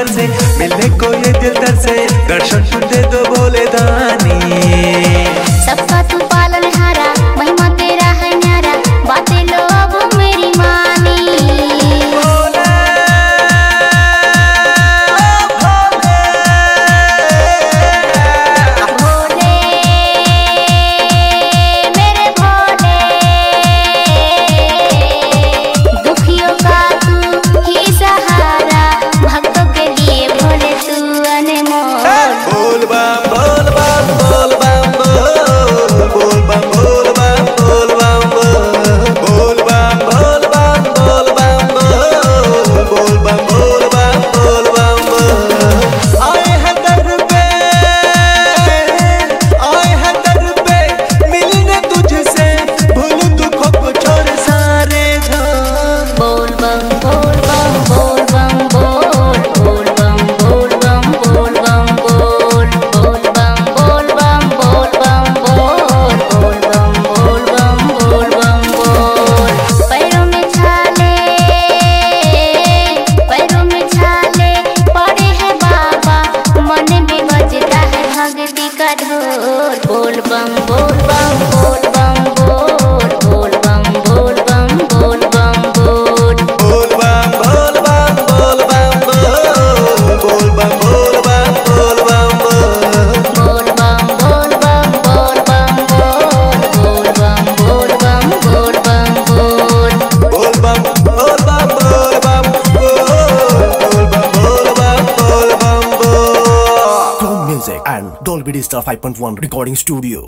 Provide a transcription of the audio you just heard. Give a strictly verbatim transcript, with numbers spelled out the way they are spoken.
अंबर से, मिलने को ये दिल तर से, दर्शन तू दे दो बोले दानी। सबका तू पालनहारा, महिमा तेरा है न्यारा, बातें लो अब मेरी मानी। बोल बम बोल बम बोल बम बोल बोल बम बोल बम बोल बम बोल बोल बम बोल बम बोल बम बोल बोल बम बोल बम बोल बम बोल बम बोल बम बोल बम बोल बोल बम बोल बम बोल बम बोल बोल बम बोल बम बोल बम बोल बम बोल बम बोल बम बोल। Chrome Music and Dolby Digital five point one Recording Studio.